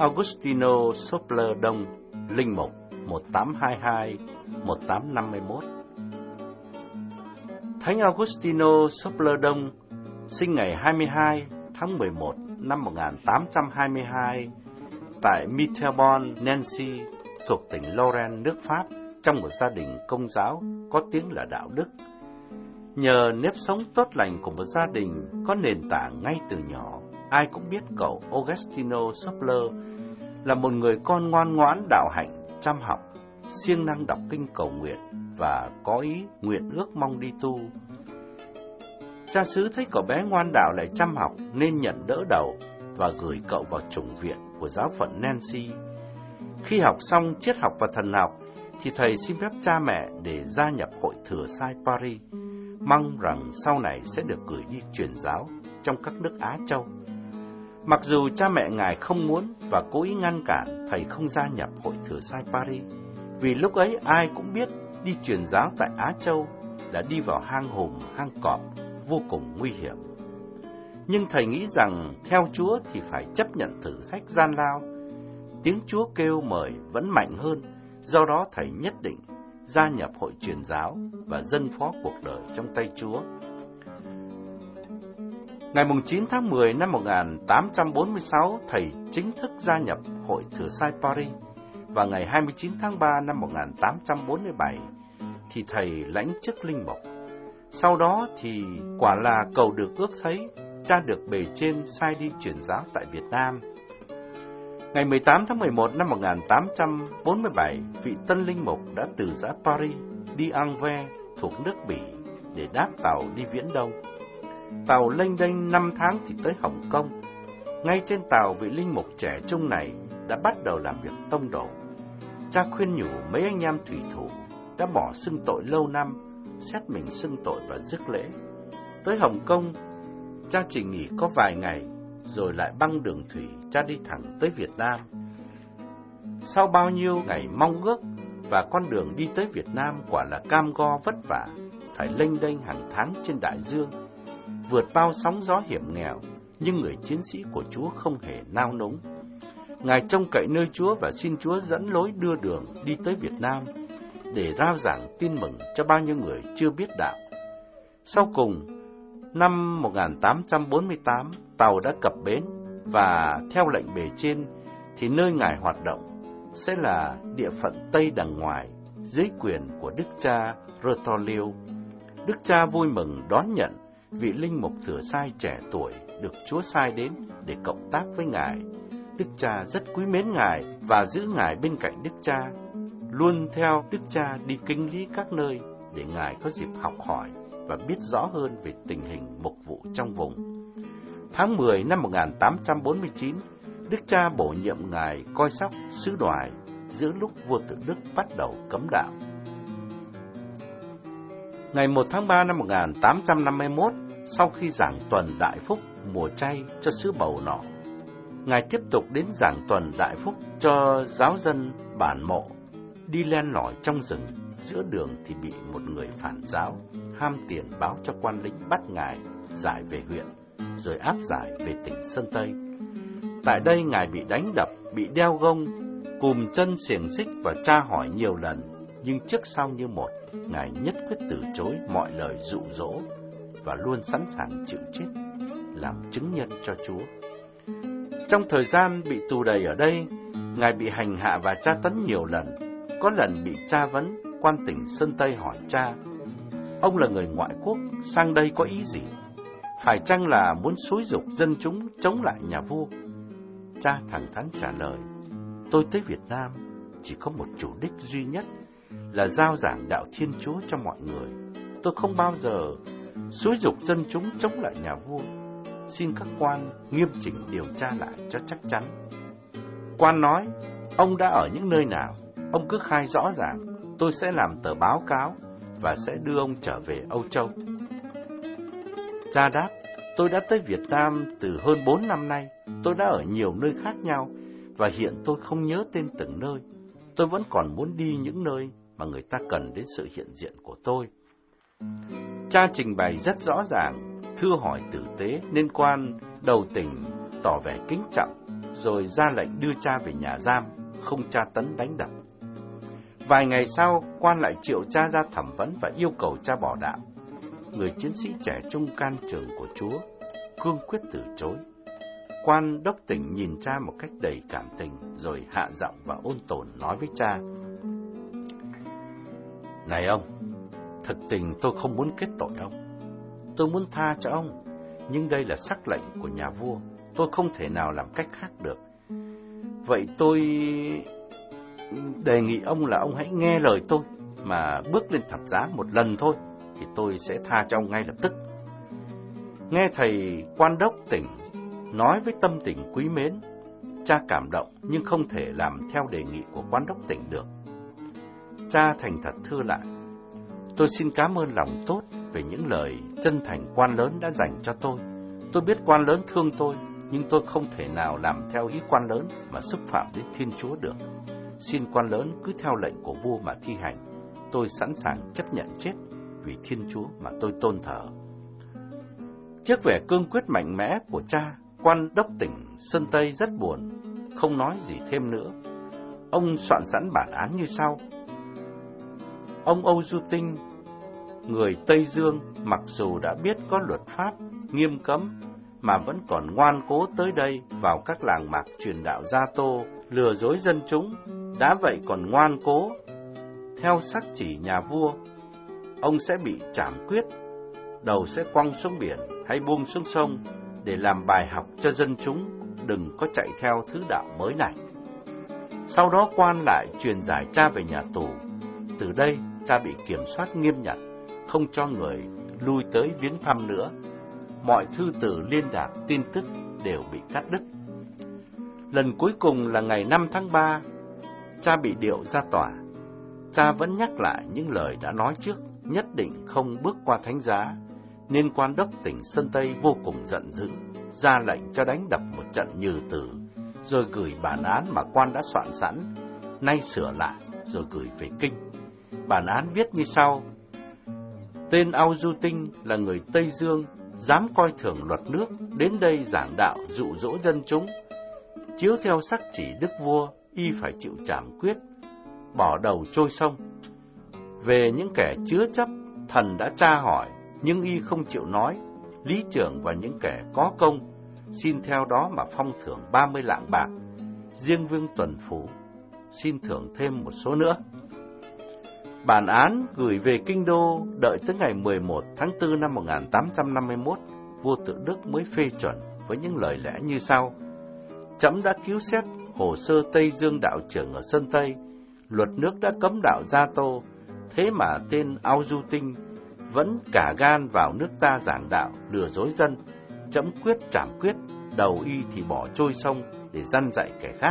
Agostino Sopler Đông, Linh Mục 1822-1851. Thánh Agostino Sopler Đông sinh ngày 22 tháng 11 năm 1822 tại Mittelborn, Nancy, thuộc tỉnh Lorraine, nước Pháp, trong một gia đình công giáo có tiếng là đạo đức. Nhờ nếp sống tốt lành của một gia đình có nền tảng ngay từ nhỏ, ai cũng biết cậu Agostino Sopler là một người con ngoan ngoãn, đạo hạnh, chăm học, siêng năng đọc kinh cầu nguyện và có ý nguyện ước mong đi tu. Cha xứ thấy cậu bé ngoan đạo lại chăm học nên nhận đỡ đầu và gửi cậu vào chủng viện của giáo phận Nancy. Khi học xong triết học và thần học thì thầy xin phép cha mẹ để gia nhập hội Thừa Sai Paris, mong rằng sau này sẽ được gửi đi truyền giáo trong các nước Á Châu. Mặc dù cha mẹ ngài không muốn và cố ý ngăn cản thầy không gia nhập hội Thừa Sai Paris, vì lúc ấy ai cũng biết đi truyền giáo tại Á Châu là đi vào hang hùm, hang cọp, vô cùng nguy hiểm. Nhưng thầy nghĩ rằng theo Chúa thì phải chấp nhận thử thách gian lao. Tiếng Chúa kêu mời vẫn mạnh hơn, do đó thầy nhất định gia nhập hội truyền giáo và dâng phó cuộc đời trong tay Chúa. Ngày 9 tháng 10 năm 1846, thầy chính thức gia nhập hội Thừa Sai Paris, và ngày 29 tháng 3 năm 1847 thì thầy lãnh chức linh mục. Sau đó thì quả là cầu được ước thấy, cha được bề trên sai đi truyền giáo tại Việt Nam. Ngày 18 tháng 11 năm 1847, vị tân linh mục đã từ giã Paris đi Anvers thuộc nước Bỉ để đáp tàu đi Viễn Đông. Tàu lênh đênh 5 tháng thì tới Hồng Kông. Ngay trên tàu, vị linh mục trẻ trung này đã bắt đầu làm việc tông đồ. Cha khuyên nhủ mấy anh em thủy thủ đã bỏ xưng tội lâu năm, xét mình xưng tội và rước lễ. Tới Hồng Kông, cha chỉ nghỉ có vài ngày, rồi lại băng đường thủy, cha đi thẳng tới Việt Nam. Sau bao nhiêu ngày mong ước và con đường đi tới Việt Nam quả là cam go vất vả, phải lênh đênh hàng tháng trên đại dương, vượt bao sóng gió hiểm nghèo, nhưng người chiến sĩ của Chúa không hề nao núng. Ngài trông cậy nơi Chúa và xin Chúa dẫn lối đưa đường đi tới Việt Nam để rao giảng tin mừng cho bao nhiêu người chưa biết đạo. Sau cùng, năm 1848, tàu đã cập bến và theo lệnh bề trên thì nơi Ngài hoạt động sẽ là địa phận Tây đằng ngoài dưới quyền của Đức cha Rotoliu. Đức cha vui mừng đón nhận vị linh mục Thừa Sai trẻ tuổi được Chúa sai đến để cộng tác với Ngài. Đức cha rất quý mến Ngài và giữ Ngài bên cạnh Đức cha, luôn theo Đức cha đi kinh lý các nơi để Ngài có dịp học hỏi và biết rõ hơn về tình hình mục vụ trong vùng. Tháng 10 năm 1849, Đức cha bổ nhiệm Ngài coi sóc sứ đoài giữa lúc vua Tự Đức bắt đầu cấm đạo. Ngày 1 tháng 3 năm 1851, sau khi giảng tuần Đại Phúc mùa chay cho xứ Bầu Nọ, Ngài tiếp tục đến giảng tuần Đại Phúc cho giáo dân bản Mộ. Đi len lỏi trong rừng, giữa đường thì bị một người phản giáo ham tiền báo cho quan lính bắt Ngài giải về huyện, rồi áp giải về tỉnh Sơn Tây. Tại đây Ngài bị đánh đập, bị đeo gông, cùm chân xiềng xích và tra hỏi nhiều lần, nhưng trước sau như một, Ngài nhất quyết từ chối mọi lời dụ dỗ và luôn sẵn sàng chịu chết, làm chứng nhân cho Chúa. Trong thời gian bị tù đầy ở đây, Ngài bị hành hạ và tra tấn nhiều lần. Có lần bị tra vấn, quan tỉnh Sơn Tây hỏi cha: "Ông là người ngoại quốc, sang đây có ý gì? Phải chăng là muốn xúi giục dân chúng chống lại nhà vua?" Cha thẳng thắn trả lời: "Tôi tới Việt Nam chỉ có một chủ đích duy nhất là rao giảng đạo Thiên Chúa cho mọi người. Tôi không bao giờ xúi giục dân chúng chống lại nhà vua. Xin các quan nghiêm chỉnh điều tra lại cho chắc chắn." Quan nói: "Ông đã ở những nơi nào? Ông cứ khai rõ ràng, tôi sẽ làm tờ báo cáo và sẽ đưa ông trở về Âu Châu." Cha đáp: "Tôi đã tới Việt Nam từ hơn 4 năm nay. Tôi đã ở nhiều nơi khác nhau và hiện tôi không nhớ tên từng nơi. Tôi vẫn còn muốn đi những nơi mà người ta cần đến sự hiện diện của tôi." Cha trình bày rất rõ ràng, thưa hỏi tử tế, nên quan đầu tỉnh tỏ vẻ kính trọng, rồi ra lệnh đưa cha về nhà giam, không tra tấn đánh đập. Vài ngày sau, quan lại triệu cha ra thẩm vấn và yêu cầu cha bỏ đạo. Người chiến sĩ trẻ trung can trường của Chúa cương quyết từ chối. Quan đốc tỉnh nhìn cha một cách đầy cảm tình, rồi hạ giọng và ôn tồn nói với cha: "Này ông, thực tình tôi không muốn kết tội ông. Tôi muốn tha cho ông, nhưng đây là sắc lệnh của nhà vua, tôi không thể nào làm cách khác được. Vậy tôi đề nghị ông là ông hãy nghe lời tôi, mà bước lên thập giá một lần thôi, thì tôi sẽ tha cho ông ngay lập tức." Nghe thầy quan đốc tỉnh nói với tâm tình quý mến, cha cảm động nhưng không thể làm theo đề nghị của quan đốc tỉnh được. Cha thành thật thưa lại: "Tôi xin cảm ơn lòng tốt về những lời chân thành quan lớn đã dành cho tôi. Tôi biết quan lớn thương tôi, nhưng tôi không thể nào làm theo ý quan lớn mà xúc phạm đến Thiên Chúa được. Xin quan lớn cứ theo lệnh của vua mà thi hành. Tôi sẵn sàng chấp nhận chết vì Thiên Chúa mà tôi tôn thờ." Trước vẻ cương quyết mạnh mẽ của cha, quan đốc tỉnh Sơn Tây rất buồn, không nói gì thêm nữa. Ông soạn sẵn bản án như sau: Ông Âu Du Tinh, người Tây Dương, mặc dù đã biết có luật pháp nghiêm cấm, mà vẫn còn ngoan cố tới đây vào các làng mạc truyền đạo Gia Tô, lừa dối dân chúng, đã vậy còn ngoan cố theo sắc chỉ nhà vua. Ông sẽ bị trảm quyết, đầu sẽ quăng xuống biển hay buông xuống sông, để làm bài học cho dân chúng đừng có chạy theo thứ đạo mới này. Sau đó quan lại truyền giải cha về nhà tù. Từ đây cha bị kiểm soát nghiêm ngặt, không cho người lui tới viếng thăm nữa. Mọi thư từ liên lạc tin tức đều bị cắt đứt. Lần cuối cùng là ngày 5 tháng 3, cha bị điệu ra tòa. Cha vẫn nhắc lại những lời đã nói trước, nhất định không bước qua thánh giá, nên quan đốc tỉnh Sơn Tây vô cùng giận dữ, ra lệnh cho đánh đập một trận nhừ tử, rồi gửi bản án mà quan đã soạn sẵn, nay sửa lại rồi gửi về kinh. Bản án viết như sau: Tên Âu Du Tinh là người Tây Dương, dám coi thường luật nước, đến đây giảng đạo dụ dỗ dân chúng, chiếu theo sắc chỉ đức vua, y phải chịu trảm quyết, bỏ đầu trôi sông. Về những kẻ chứa chấp, thần đã tra hỏi, nhưng y không chịu nói. Lý trưởng và những kẻ có công, xin theo đó mà phong thưởng 30 lạng bạc. Riêng Vương Tuần Phủ xin thưởng thêm một số nữa. Bản án gửi về kinh đô, đợi tới ngày 11 tháng 4 năm 1851, vua Tự Đức mới phê chuẩn với những lời lẽ như sau: Trẫm đã cứu xét hồ sơ Tây Dương đạo trưởng ở Sơn Tây, luật nước đã cấm đạo Gia Tô, thế mà tên Âu Du Tinh vẫn cả gan vào nước ta giảng đạo, lừa dối dân. Trẫm quyết trảm quyết, đầu y thì bỏ trôi sông để răn dạy kẻ khác.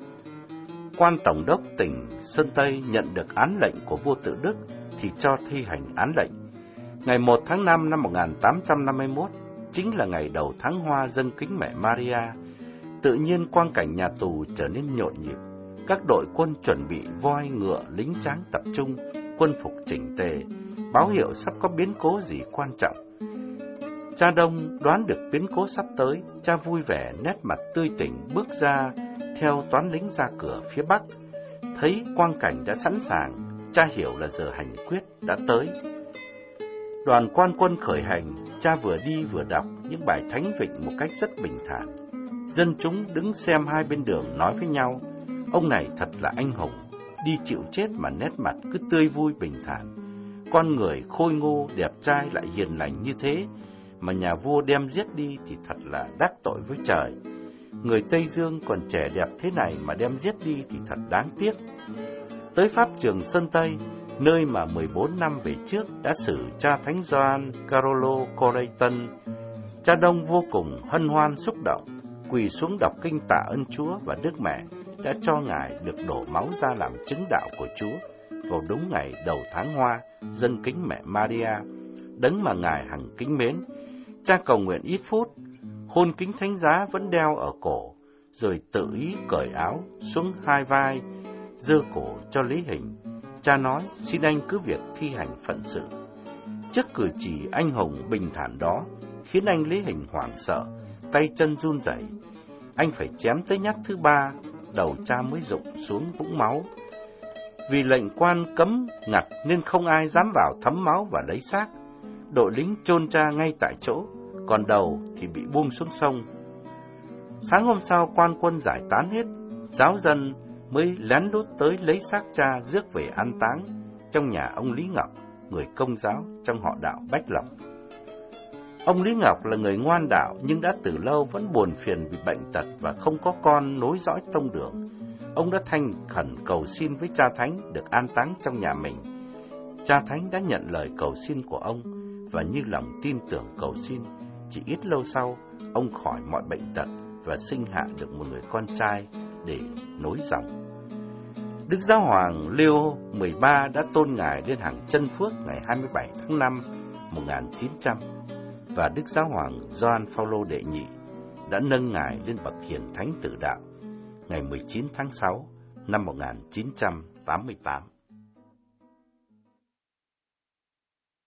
Quan tổng đốc tỉnh Sơn Tây nhận được án lệnh của vua Tự Đức thì cho thi hành án lệnh. Ngày 1 tháng 5 năm 1851, chính là ngày đầu tháng Hoa dâng kính mẹ Maria, tự nhiên quang cảnh nhà tù trở nên nhộn nhịp. Các đội quân chuẩn bị voi, ngựa, lính tráng tập trung, quân phục chỉnh tề, báo hiệu sắp có biến cố gì quan trọng. Cha Đông đoán được biến cố sắp tới, cha vui vẻ nét mặt tươi tỉnh bước ra theo toán lính ra cửa phía bắc. Thấy quang cảnh đã sẵn sàng, cha hiểu là giờ hành quyết đã tới. Đoàn quan quân khởi hành, cha vừa đi vừa đọc những bài thánh vịnh một cách rất bình thản. Dân chúng đứng xem hai bên đường nói với nhau: Ông này thật là anh hùng, đi chịu chết mà nét mặt cứ tươi vui bình thản. Con người khôi ngô, đẹp trai lại hiền lành như thế, mà nhà vua đem giết đi thì thật là đắc tội với trời. Người Tây Dương còn trẻ đẹp thế này mà đem giết đi thì thật đáng tiếc. Tới pháp trường Sơn Tây, nơi mà 14 năm về trước đã xử cha Thánh Gioan Carolo Coleyton, cha Đông vô cùng hân hoan xúc động, quỳ xuống đọc kinh tạ ơn Chúa và Đức Mẹ đã cho ngài được đổ máu ra làm chứng đạo của Chúa vào đúng ngày đầu tháng Hoa dâng kính mẹ Maria, đấng mà ngài hằng kính mến. Cha cầu nguyện ít phút, hôn kính thánh giá vẫn đeo ở cổ, rồi tự ý cởi áo xuống hai vai, giơ cổ cho Lý Hình. Cha nói: Xin anh cứ việc thi hành phận sự. Trước cử chỉ anh hùng bình thản đó khiến anh Lý Hình hoảng sợ, tay chân run rẩy. anh phải chém tới nhát thứ 3, đầu cha mới rụng xuống vũng máu. Vì lệnh quan cấm ngặt nên không ai dám vào thấm máu và lấy xác. Đội lính chôn cha ngay tại chỗ, còn đầu thì bị buông xuống sông. Sáng hôm sau quan quân giải tán hết, giáo dân mới lén lút tới lấy xác cha rước về an táng trong nhà ông Lý Ngọc, người Công giáo trong họ đạo Bách Lộc. Ông Lý Ngọc là người ngoan đạo nhưng đã từ lâu vẫn buồn phiền vì bệnh tật và không có con nối dõi tông đường. Ông đã thành khẩn cầu xin với cha Thánh được an táng trong nhà mình. Cha Thánh đã nhận lời cầu xin của ông và như lòng tin tưởng cầu xin, chỉ ít lâu sau, ông khỏi mọi bệnh tật và sinh hạ được một người con trai để nối dòng. Đức Giáo hoàng Leo XIII đã tôn ngài lên hàng chân phước ngày 27 tháng 5 1900 và Đức Giáo hoàng Gioan Phaolô đệ nhị đã nâng ngài lên bậc hiền thánh tử đạo ngày 19 tháng 6 năm 1988.